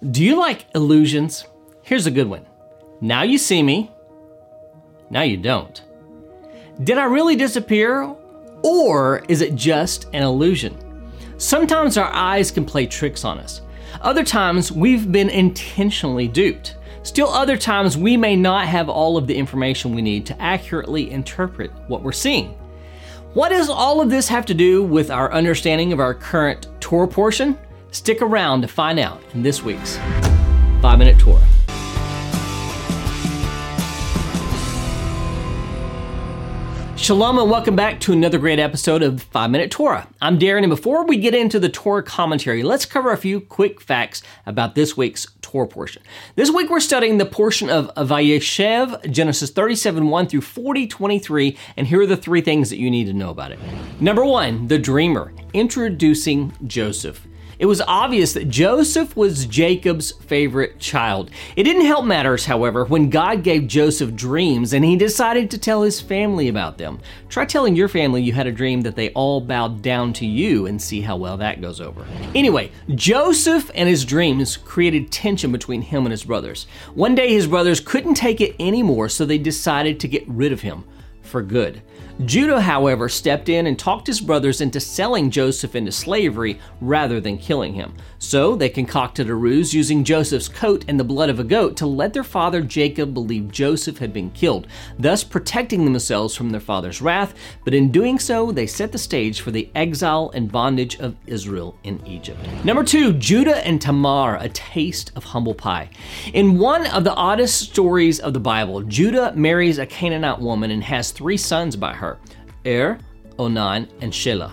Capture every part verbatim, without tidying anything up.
Do you like illusions? Here's a good one. Now you see me, now you don't. Did I really disappear, or is it just an illusion? Sometimes our eyes can play tricks on us. Other times we've been intentionally duped. Still other times we may not have all of the information we need to accurately interpret what we're seeing. What does all of this have to do with our understanding of our current Torah portion? Stick around to find out in this week's five minute Torah. Shalom and welcome back to another great episode of five minute Torah. I'm Darren, and before we get into the Torah commentary, let's cover a few quick facts about this week's Torah portion. This week we're studying the portion of Vayeshev, Genesis thirty-seven, one through forty, twenty-three, and here are the three things that you need to know about it. Number one, the dreamer, introducing Joseph. It was obvious that Joseph was Jacob's favorite child. It didn't help matters, however, when God gave Joseph dreams and he decided to tell his family about them. Try telling your family you had a dream that they all bowed down to you and see how well that goes over. Anyway, Joseph and his dreams created tension between him and his brothers. One day his brothers couldn't take it anymore, so they decided to get rid of him for good. Judah, however, stepped in and talked his brothers into selling Joseph into slavery rather than killing him. So they concocted a ruse using Joseph's coat and the blood of a goat to let their father Jacob believe Joseph had been killed, thus protecting themselves from their father's wrath. But in doing so, they set the stage for the exile and bondage of Israel in Egypt. Number two, Judah and Tamar, a taste of humble pie. In one of the oddest stories of the Bible, Judah marries a Canaanite woman and has three sons by her. Er, Onan, and Shelah.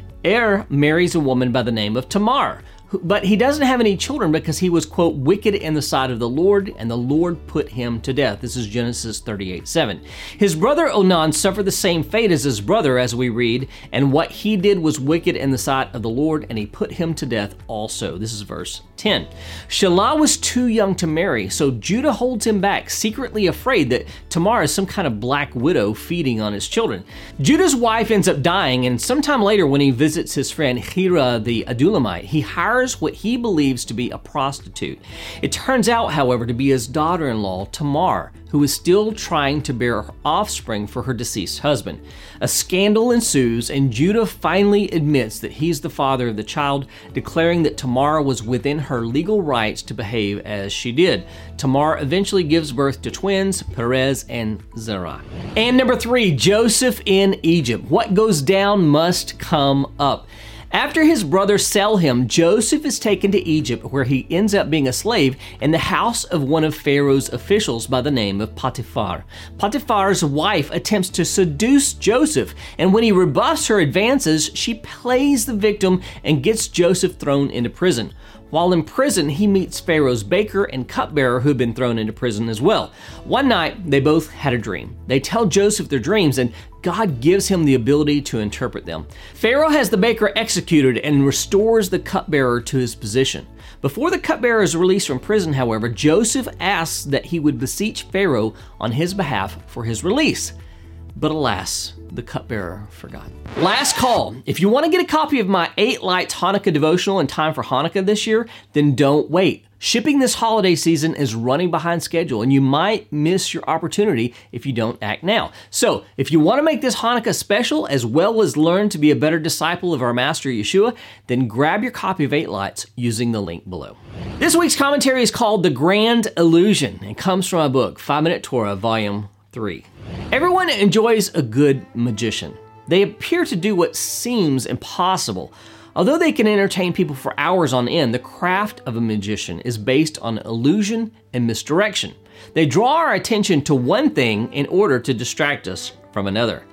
Er marries a woman by the name of Tamar, but he doesn't have any children because he was, quote, wicked in the sight of the Lord, and the Lord put him to death. This is Genesis thirty-eight, seven. His brother Onan suffered the same fate as his brother, as we read, and what he did was wicked in the sight of the Lord, and he put him to death also. This is verse ten. Shelah was too young to marry, so Judah holds him back, secretly afraid that Tamar is some kind of black widow feeding on his children. Judah's wife ends up dying, and sometime later when he visits his friend Hira the Adulamite, he hires what he believes to be a prostitute. It turns out, however, to be his daughter-in-law, Tamar, who is still trying to bear offspring for her deceased husband. A scandal ensues, and Judah finally admits that he's the father of the child, declaring that Tamar was within her legal rights to behave as she did. Tamar eventually gives birth to twins, Perez and Zerah. And number three, Joseph in Egypt. What goes down must come up. After his brothers sell him, Joseph is taken to Egypt, where he ends up being a slave in the house of one of Pharaoh's officials by the name of Potiphar. Potiphar's wife attempts to seduce Joseph, and when he rebuffs her advances, she plays the victim and gets Joseph thrown into prison. While in prison, he meets Pharaoh's baker and cupbearer who had been thrown into prison as well. One night, they both had a dream. They tell Joseph their dreams, and God gives him the ability to interpret them. Pharaoh has the baker executed and restores the cupbearer to his position. Before the cupbearer is released from prison, however, Joseph asks that he would beseech Pharaoh on his behalf for his release. But alas, the cupbearer forgot. Last call. If you want to get a copy of my Eight Lights Hanukkah devotional in time for Hanukkah this year, then don't wait. Shipping this holiday season is running behind schedule, and you might miss your opportunity if you don't act now. So, if you want to make this Hanukkah special, as well as learn to be a better disciple of our Master Yeshua, then grab your copy of Eight Lights using the link below. This week's commentary is called The Grand Illusion. It comes from my book, five minute Torah, Volume three. Everyone enjoys a good magician. They appear to do what seems impossible. Although they can entertain people for hours on end, the craft of a magician is based on illusion and misdirection. They draw our attention to one thing in order to distract us from another.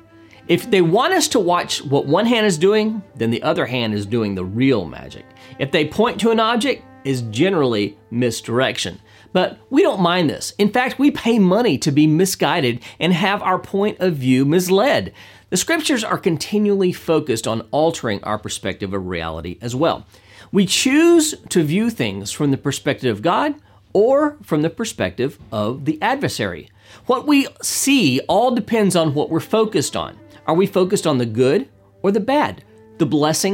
If they want us to watch what one hand is doing, then the other hand is doing the real magic. If they point to an object, it's generally misdirection. But we don't mind this. In fact, we pay money to be misguided and have our point of view misled. The scriptures are continually focused on altering our perspective of reality as well. We choose to view things from the perspective of God or from the perspective of the adversary. What we see all depends on what we're focused on. Are we focused on the good or the bad, the blessings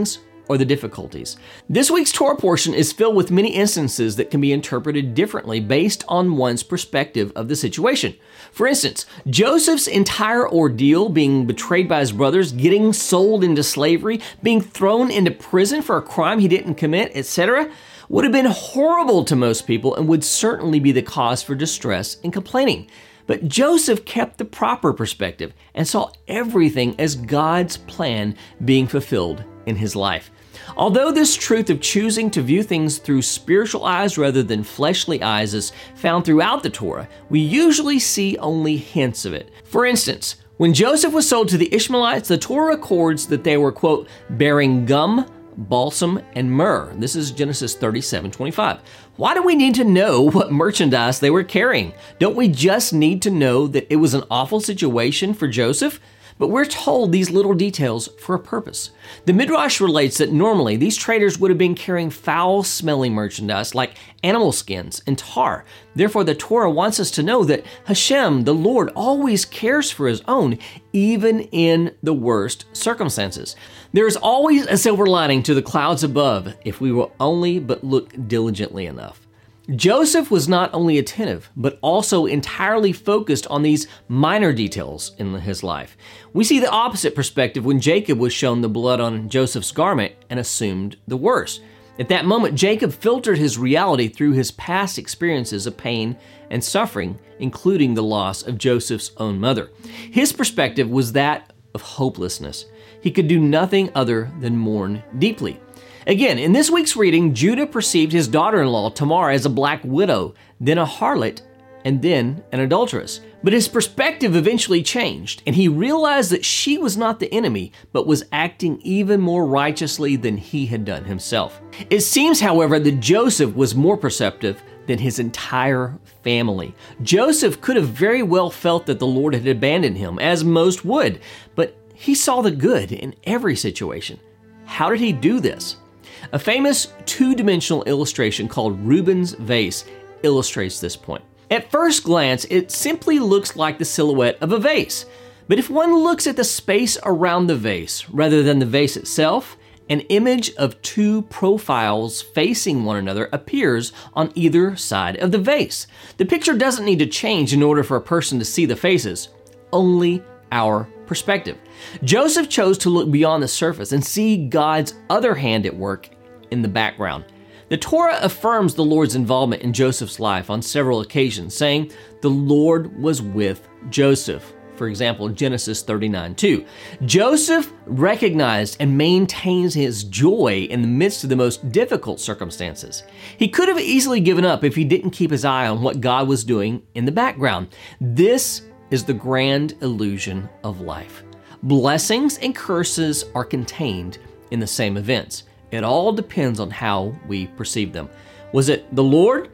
or the difficulties. This week's Torah portion is filled with many instances that can be interpreted differently based on one's perspective of the situation. For instance, Joseph's entire ordeal, being betrayed by his brothers, getting sold into slavery, being thrown into prison for a crime he didn't commit, et cetera, would have been horrible to most people and would certainly be the cause for distress and complaining. But Joseph kept the proper perspective and saw everything as God's plan being fulfilled in his life. Although this truth of choosing to view things through spiritual eyes rather than fleshly eyes is found throughout the Torah, we usually see only hints of it. For instance, when Joseph was sold to the Ishmaelites, the Torah records that they were, quote, bearing gum, balsam, and myrrh. This is Genesis thirty-seven twenty-five. Why do we need to know what merchandise they were carrying? Don't we just need to know that it was an awful situation for Joseph? But we're told these little details for a purpose. The Midrash relates that normally these traders would have been carrying foul-smelling merchandise like animal skins and tar. Therefore, the Torah wants us to know that Hashem, the Lord, always cares for his own, even in the worst circumstances. There is always a silver lining to the clouds above if we will only but look diligently enough. Joseph was not only attentive, but also entirely focused on these minor details in his life. We see the opposite perspective when Jacob was shown the blood on Joseph's garment and assumed the worst. At that moment, Jacob filtered his reality through his past experiences of pain and suffering, including the loss of Joseph's own mother. His perspective was that of hopelessness. He could do nothing other than mourn deeply. Again, in this week's reading, Judah perceived his daughter-in-law Tamar as a black widow, then a harlot, and then an adulteress. But his perspective eventually changed, and he realized that she was not the enemy, but was acting even more righteously than he had done himself. It seems, however, that Joseph was more perceptive than his entire family. Joseph could have very well felt that the Lord had abandoned him, as most would, but he saw the good in every situation. How did he do this? A famous two-dimensional illustration called Rubens' vase illustrates this point. At first glance, it simply looks like the silhouette of a vase. But if one looks at the space around the vase rather than the vase itself, an image of two profiles facing one another appears on either side of the vase. The picture doesn't need to change in order for a person to see the faces, only our perspective. Joseph chose to look beyond the surface and see God's other hand at work in the background. The Torah affirms the Lord's involvement in Joseph's life on several occasions, saying the Lord was with Joseph. For example, Genesis thirty-nine two. Joseph recognized and maintains his joy in the midst of the most difficult circumstances. He could have easily given up if he didn't keep his eye on what God was doing in the background. This is the grand illusion of life. Blessings and curses are contained in the same events. It all depends on how we perceive them. Was it the Lord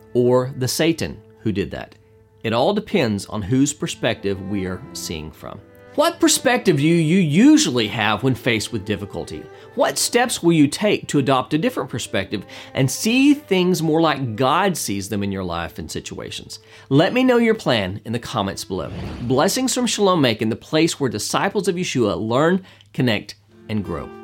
or the Satan who did that? It all depends on whose perspective we are seeing from. What perspective do you usually have when faced with difficulty? What steps will you take to adopt a different perspective and see things more like God sees them in your life and situations? Let me know your plan in the comments below. Blessings from Shalom Macon, the place where disciples of Yeshua learn, connect, and grow.